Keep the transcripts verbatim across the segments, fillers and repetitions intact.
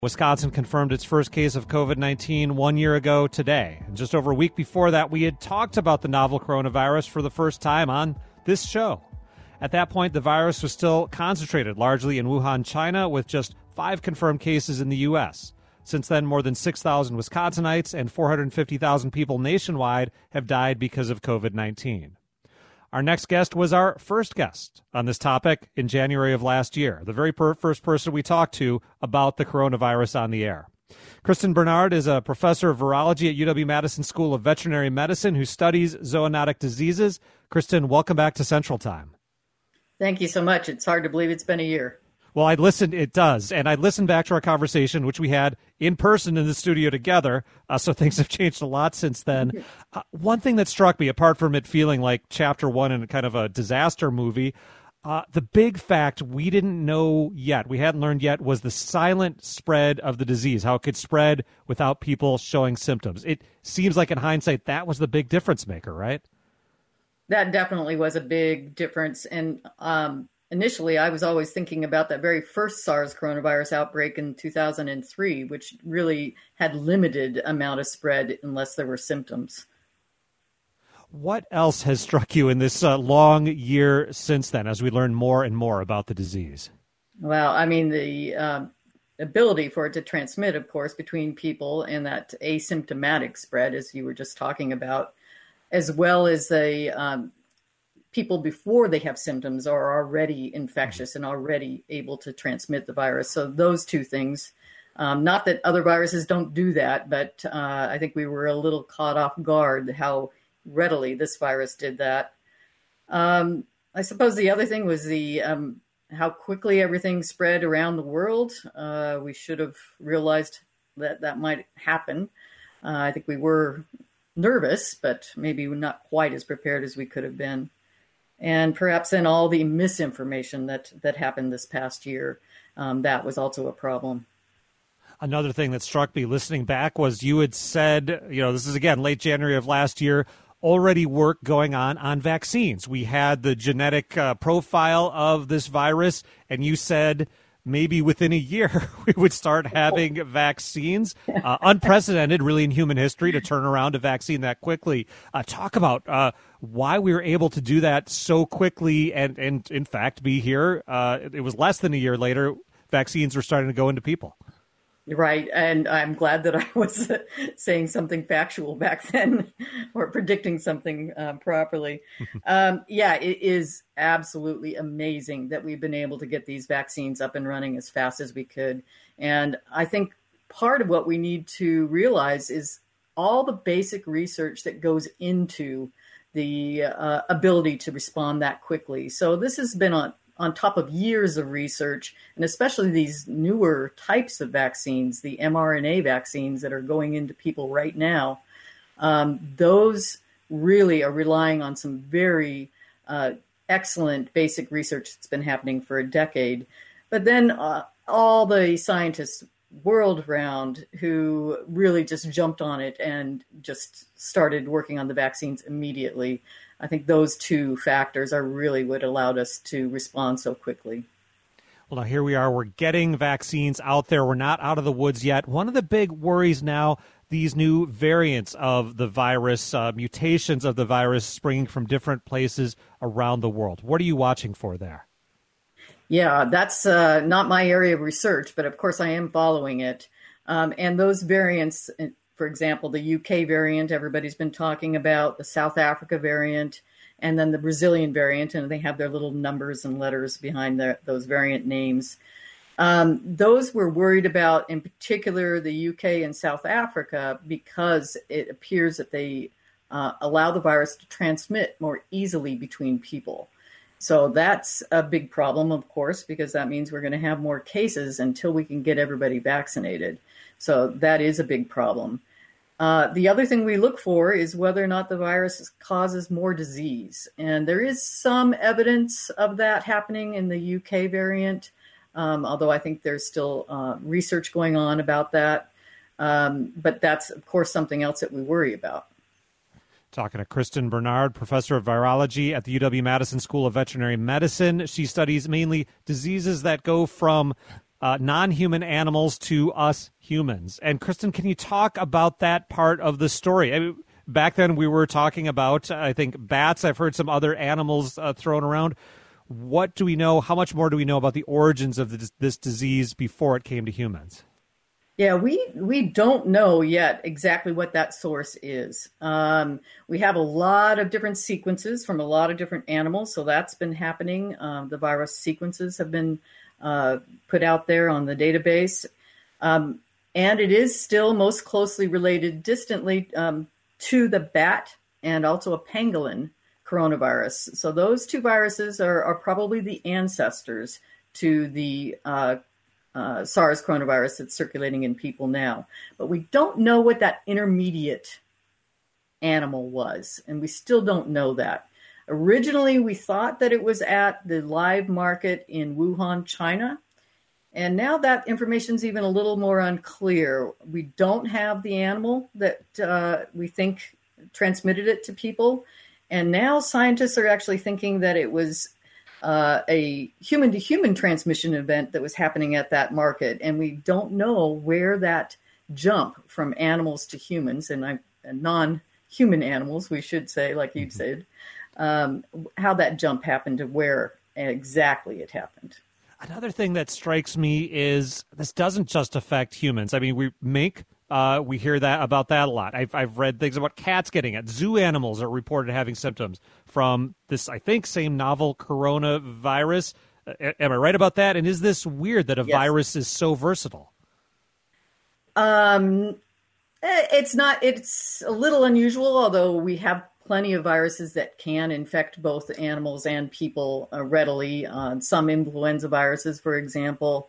Wisconsin confirmed its first case of COVID nineteen one year ago today. And just over a week before that, we had talked about the novel coronavirus for the first time on this show. At that point, the virus was still concentrated largely in Wuhan, China, with just five confirmed cases in the U S. Since then, more than six thousand Wisconsinites and four hundred fifty thousand people nationwide have died because of COVID nineteen. Our next guest was our first guest on this topic in January of last year, the very per- first person we talked to about the coronavirus on the air. Kristen Bernard is a professor of virology at U W-Madison School of Veterinary Medicine who studies zoonotic diseases. Kristen, welcome back to Central Time. Thank you so much. It's hard to believe it's been a year. Well, I listened, it does, and I listened back to our conversation, which we had in person in the studio together, uh, so things have changed a lot since then. Uh, one thing that struck me, apart from it feeling like chapter one in kind of a disaster movie, uh, the big fact we didn't know yet, we hadn't learned yet, was the silent spread of the disease, how it could spread without people showing symptoms. It seems like in hindsight, that was the big difference maker, right? That definitely was a big difference, and um initially, I was always thinking about that very first SARS coronavirus outbreak in two thousand three, which really had limited amount of spread unless there were symptoms. What else has struck you in this uh, long year since then, as we learn more and more about the disease? Well, I mean, the uh, ability for it to transmit, of course, between people and that asymptomatic spread, as you were just talking about, as well as the um, people before they have symptoms are already infectious and already able to transmit the virus. So those two things, um, not that other viruses don't do that, but uh, I think we were a little caught off guard how readily this virus did that. Um, I suppose the other thing was the um, how quickly everything spread around the world. Uh, we should have realized that that might happen. Uh, I think we were nervous, but maybe not quite as prepared as we could have been. And perhaps in all the misinformation that, that happened this past year, um, that was also a problem. Another thing that struck me listening back was you had said, you know, this is again late January of last year, already work going on on vaccines. We had the genetic uh, profile of this virus, and you said maybe within a year we would start having vaccines. Uh, unprecedented, really, in human history to turn around a vaccine that quickly. Uh, talk about uh, why we were able to do that so quickly and, and in fact, be here. Uh, it was less than a year later, vaccines were starting to go into people. Right. And I'm glad that I was saying something factual back then or predicting something um, properly. um, yeah, it is absolutely amazing that we've been able to get these vaccines up and running as fast as we could. And I think part of what we need to realize is all the basic research that goes into the uh, ability to respond that quickly. So this has been on on top of years of research, and especially these newer types of vaccines, the mRNA vaccines that are going into people right now, um, those really are relying on some very uh, excellent basic research that's been happening for a decade. But then uh, all the scientists world around who really just jumped on it and just started working on the vaccines immediately. I think those two factors are really what allowed us to respond so quickly. Well, now here we are. We're getting vaccines out there. We're not out of the woods yet. One of the big worries now, these new variants of the virus, uh, mutations of the virus springing from different places around the world. What are you watching for there? Yeah, that's uh, not my area of research, but of course I am following it. Um, and those variants, for example, the U K variant, everybody's been talking about, the South Africa variant, and then the Brazilian variant, and they have their little numbers and letters behind their, those variant names. Um, those we're worried about, in particular, the U K and South Africa, because it appears that they uh, allow the virus to transmit more easily between people. So that's a big problem, of course, because that means we're going to have more cases until we can get everybody vaccinated. So that is a big problem. Uh, the other thing we look for is whether or not the virus causes more disease. And there is some evidence of that happening in the U K variant, um, although I think there's still uh, research going on about that. Um, but that's, of course, something else that we worry about. Talking to Kristen Bernard, professor of virology at the U W-Madison School of Veterinary Medicine. She studies mainly diseases that go from uh, non-human animals to us humans. And Kristen, can you talk about that part of the story? I mean, back then we were talking about, I think, bats. I've heard some other animals uh, thrown around. What do we know? How much more do we know about the origins of this, this disease before it came to humans? Yeah, we, we don't know yet exactly what that source is. Um, we have a lot of different sequences from a lot of different animals, so that's been happening. Um, the virus sequences have been uh, put out there on the database. Um, and it is still most closely related distantly um, to the bat and also a pangolin coronavirus. So those two viruses are, are probably the ancestors to the uh, uh, SARS coronavirus that's circulating in people now. But we don't know what that intermediate animal was, and we still don't know that. Originally, we thought that it was at the live market in Wuhan, China. And now that information is even a little more unclear. We don't have the animal that uh, we think transmitted it to people. And now scientists are actually thinking that it was uh, a human-to-human transmission event that was happening at that market. And we don't know where that jump from animals to humans, and, I, and non-human animals, we should say, like you'd said, um, how that jump happened to where exactly it happened. Another thing that strikes me is this doesn't just affect humans. I mean, we make, uh, we hear that about that a lot. I've, I've read things about cats getting it. Zoo animals are reported having symptoms from this, I think, same novel coronavirus. Uh, am I right about that? And is this weird that a Yes. virus is so versatile? Um, it's not, it's a little unusual, although we have plenty of viruses that can infect both animals and people uh, readily. Uh, some influenza viruses, for example.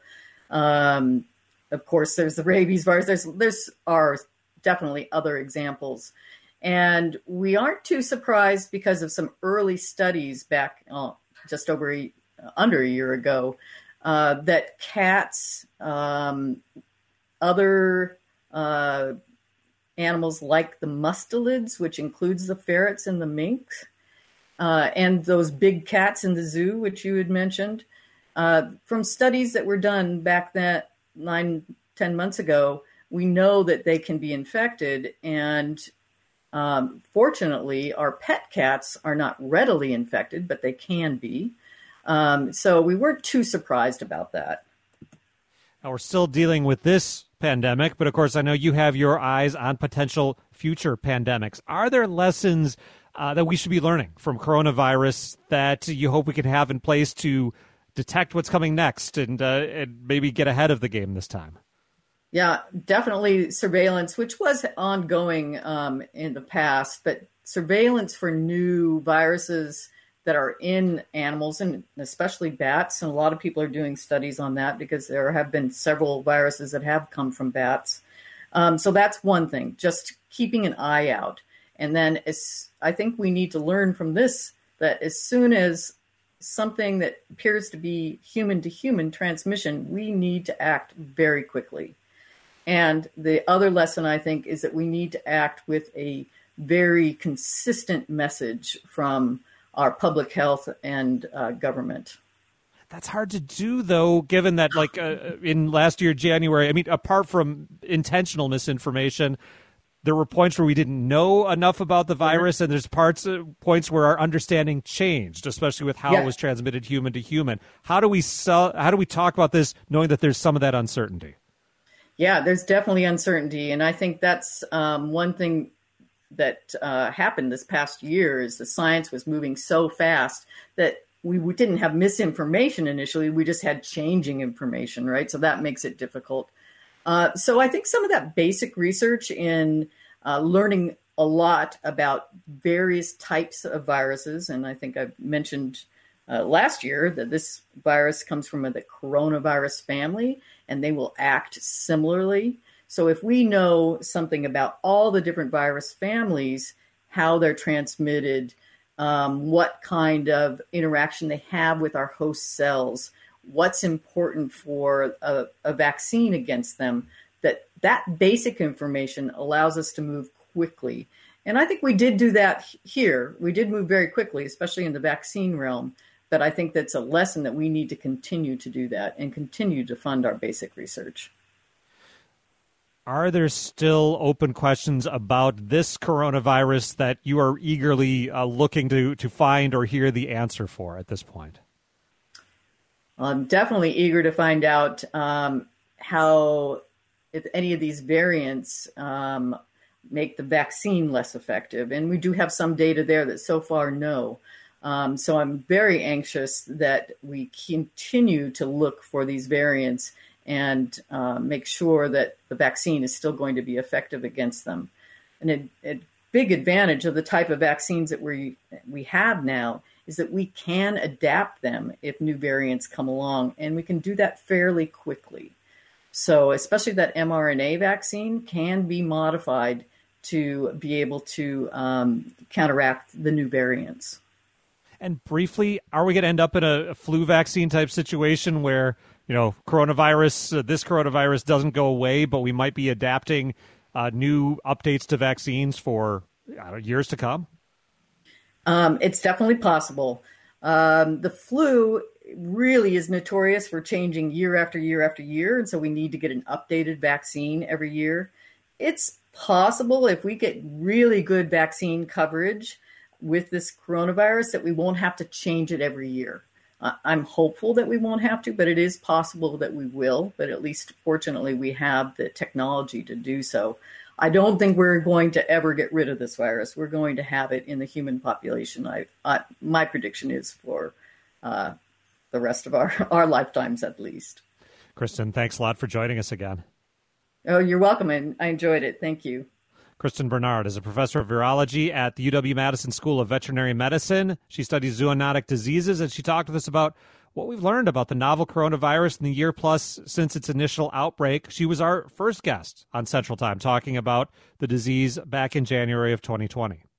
Um, of course, there's the rabies virus. There's there's are definitely other examples. And we aren't too surprised because of some early studies back uh, just over a, under a year ago uh, that cats, um, other uh animals like the mustelids, which includes the ferrets and the minks, uh, and those big cats in the zoo, which you had mentioned, uh, from studies that were done back that nine, ten months ago, we know that they can be infected. And um, fortunately, our pet cats are not readily infected, but they can be. Um, so we weren't too surprised about that. Now, we're still dealing with this pandemic, but of course, I know you have your eyes on potential future pandemics. Are there lessons uh, that we should be learning from coronavirus that you hope we can have in place to detect what's coming next and, uh, and maybe get ahead of the game this time? Yeah, definitely surveillance, which was ongoing um, in the past, but surveillance for new viruses that are in animals, and especially bats. And a lot of people are doing studies on that because there have been several viruses that have come from bats. Um, so that's one thing, just keeping an eye out. And then as, I think we need to learn from this that as soon as something that appears to be human-to-human transmission, we need to act very quickly. And the other lesson, I think, is that we need to act with a very consistent message from our public health and uh, government. That's hard to do, though, given that, like, uh, in last year, January, I mean, apart from intentional misinformation, there were points where we didn't know enough about the virus, and there's parts, uh, points where our understanding changed, especially with how yeah. it was transmitted human to human. How do we sell, how do we talk about this knowing that there's some of that uncertainty? Yeah, there's definitely uncertainty, and I think that's um, one thing that uh, happened this past year is the science was moving so fast that we, we didn't have misinformation initially. We just had changing information, right? So that makes it difficult. Uh, so I think some of that basic research in uh, learning a lot about various types of viruses, and I think I've mentioned uh, last year that this virus comes from the coronavirus family, and they will act similarly. So if we know something about all the different virus families, how they're transmitted, um, what kind of interaction they have with our host cells, what's important for a, a vaccine against them, that that basic information allows us to move quickly. And I think we did do that here. We did move very quickly, especially in the vaccine realm. but I think that's a lesson that we need to continue to do that and continue to fund our basic research. Are there still open questions about this coronavirus that you are eagerly uh, looking to, to find or hear the answer for at this point? I'm definitely eager to find out um, how, if any of these variants um, make the vaccine less effective. And we do have some data there that so far no. Um, so I'm very anxious that we continue to look for these variants and uh, make sure that the vaccine is still going to be effective against them. And a, a big advantage of the type of vaccines that we we have now is that we can adapt them if new variants come along, and we can do that fairly quickly. So especially that mRNA vaccine can be modified to be able to um, counteract the new variants. And briefly, are we going to end up in a flu vaccine type situation where, you know, coronavirus, uh, this coronavirus doesn't go away, but we might be adapting uh, new updates to vaccines for I don't know, years to come? Um, it's definitely possible. Um, the flu really is notorious for changing year after year after year, and so we need to get an updated vaccine every year. It's possible if we get really good vaccine coverage with this coronavirus that we won't have to change it every year. Uh, I'm hopeful that we won't have to, but it is possible that we will. But at least, fortunately, we have the technology to do so. I don't think we're going to ever get rid of this virus. We're going to have it in the human population. I, I my prediction is for uh, the rest of our, our lifetimes, at least. Kristen, thanks a lot for joining us again. Oh, you're welcome. And I enjoyed it. Thank you. Kristen Bernard is a professor of virology at the U W-Madison School of Veterinary Medicine. She studies zoonotic diseases, and she talked with us about what we've learned about the novel coronavirus in the year plus since its initial outbreak. She was our first guest on Central Time talking about the disease back in January of twenty twenty.